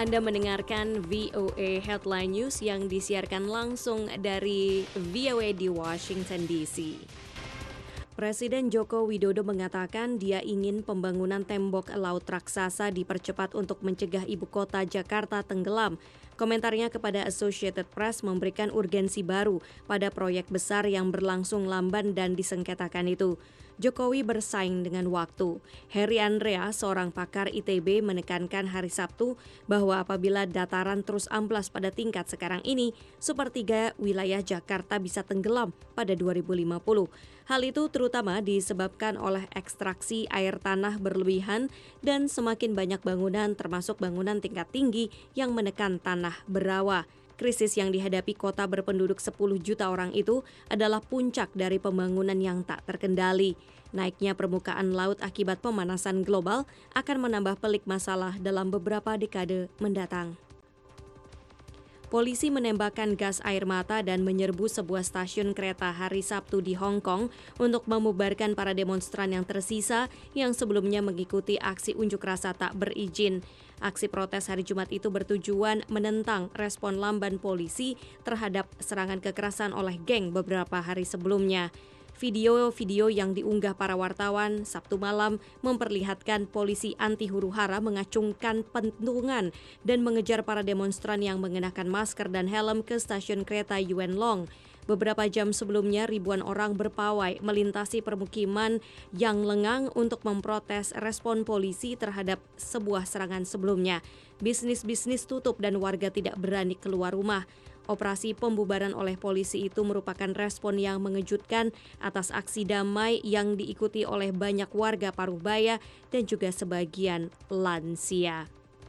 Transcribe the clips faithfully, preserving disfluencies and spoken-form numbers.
Anda mendengarkan V O A Headline News yang disiarkan langsung dari V O A di Washington D C. Presiden Joko Widodo mengatakan dia ingin pembangunan tembok laut raksasa dipercepat untuk mencegah ibu kota Jakarta tenggelam. Komentarnya kepada Associated Press memberikan urgensi baru pada proyek besar yang berlangsung lamban dan disengketakan itu. Jokowi bersaing dengan waktu. Heri Andrea, seorang pakar I T B, menekankan hari Sabtu bahwa apabila dataran terus amplas pada tingkat sekarang ini, sepertiga wilayah Jakarta bisa tenggelam pada dua ribu lima puluh. Hal itu terutama disebabkan oleh ekstraksi air tanah berlebihan dan semakin banyak bangunan termasuk bangunan tingkat tinggi yang menekan tanah berawa. Krisis yang dihadapi kota berpenduduk sepuluh juta orang itu adalah puncak dari pembangunan yang tak terkendali. Naiknya permukaan laut akibat pemanasan global akan menambah pelik masalah dalam beberapa dekade mendatang. Polisi menembakkan gas air mata dan menyerbu sebuah stasiun kereta hari Sabtu di Hong Kong untuk memubarkan para demonstran yang tersisa yang sebelumnya mengikuti aksi unjuk rasa tak berizin. Aksi protes hari Jumat itu bertujuan menentang respon lamban polisi terhadap serangan kekerasan oleh geng beberapa hari sebelumnya. Video-video yang diunggah para wartawan Sabtu malam memperlihatkan polisi anti huru-hara mengacungkan pentungan dan mengejar para demonstran yang mengenakan masker dan helm ke stasiun kereta Yuen Long. Beberapa jam sebelumnya ribuan orang berpawai melintasi permukiman yang lengang untuk memprotes respon polisi terhadap sebuah serangan sebelumnya. Bisnis-bisnis tutup dan warga tidak berani keluar rumah. Operasi pembubaran oleh polisi itu merupakan respon yang mengejutkan atas aksi damai yang diikuti oleh banyak warga Parubaya dan juga sebagian lansia.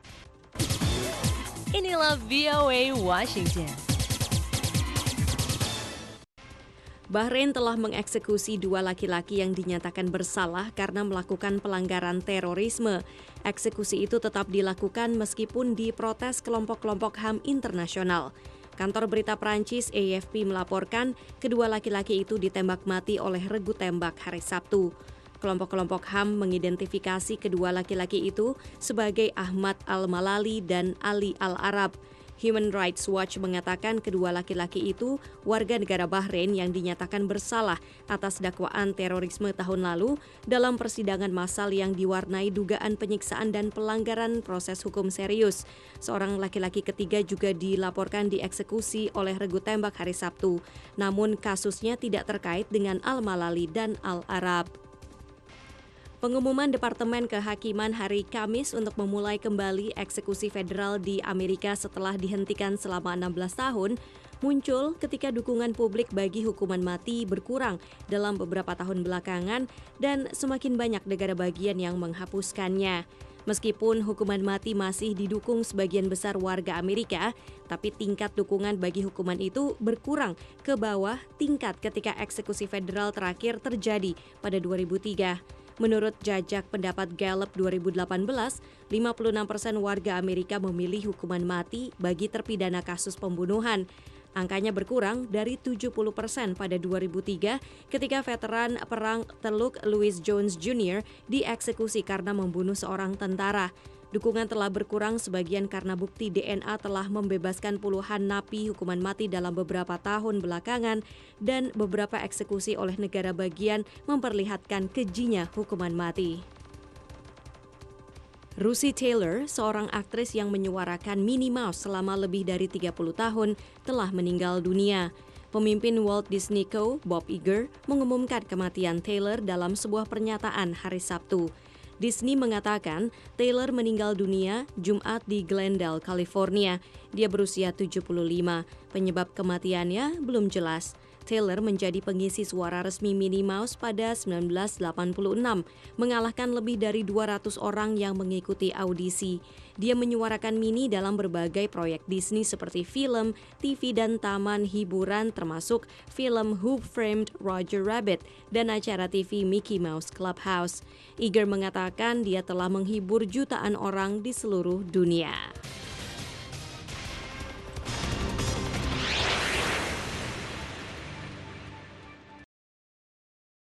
Inilah V O A Washington. Bahrain telah mengeksekusi dua laki-laki yang dinyatakan bersalah karena melakukan pelanggaran terorisme. Eksekusi itu tetap dilakukan meskipun diprotes kelompok-kelompok H A M internasional. Kantor berita Prancis A F P melaporkan kedua laki-laki itu ditembak mati oleh regu tembak hari Sabtu. Kelompok-kelompok H A M mengidentifikasi kedua laki-laki itu sebagai Ahmad Al-Malali dan Ali Al-Arab. Human Rights Watch mengatakan kedua laki-laki itu warga negara Bahrain yang dinyatakan bersalah atas dakwaan terorisme tahun lalu dalam persidangan massal yang diwarnai dugaan penyiksaan dan pelanggaran proses hukum serius. Seorang laki-laki ketiga juga dilaporkan dieksekusi oleh regu tembak hari Sabtu, namun kasusnya tidak terkait dengan Al-Malali dan Al-Arab. Pengumuman Departemen Kehakiman hari Kamis untuk memulai kembali eksekusi federal di Amerika setelah dihentikan selama enam belas tahun muncul ketika dukungan publik bagi hukuman mati berkurang dalam beberapa tahun belakangan dan semakin banyak negara bagian yang menghapuskannya. Meskipun hukuman mati masih didukung sebagian besar warga Amerika, tapi tingkat dukungan bagi hukuman itu berkurang ke bawah tingkat ketika eksekusi federal terakhir terjadi pada dua ribu tiga. Menurut jajak pendapat Gallup dua ribu delapan belas, lima puluh enam persen warga Amerika memilih hukuman mati bagi terpidana kasus pembunuhan. Angkanya berkurang dari tujuh puluh persen pada dua ribu tiga ketika veteran perang Teluk Louis Jones Junior dieksekusi karena membunuh seorang tentara. Dukungan telah berkurang sebagian karena bukti D N A telah membebaskan puluhan napi hukuman mati dalam beberapa tahun belakangan dan beberapa eksekusi oleh negara bagian memperlihatkan kejinya hukuman mati. Russi Taylor, seorang aktris yang menyuarakan Minnie Mouse selama lebih dari tiga puluh tahun, telah meninggal dunia. Pemimpin Walt Disney Co., Bob Iger, mengumumkan kematian Taylor dalam sebuah pernyataan hari Sabtu. Disney mengatakan Taylor meninggal dunia Jumat di Glendale, California. Dia berusia tujuh puluh lima. Penyebab kematiannya belum jelas. Taylor menjadi pengisi suara resmi Minnie Mouse pada sembilan belas delapan puluh enam, mengalahkan lebih dari dua ratus orang yang mengikuti audisi. Dia menyuarakan Minnie dalam berbagai proyek Disney seperti film, T V, dan taman hiburan termasuk film Who Framed Roger Rabbit dan acara T V Mickey Mouse Clubhouse. Iger mengatakan dia telah menghibur jutaan orang di seluruh dunia.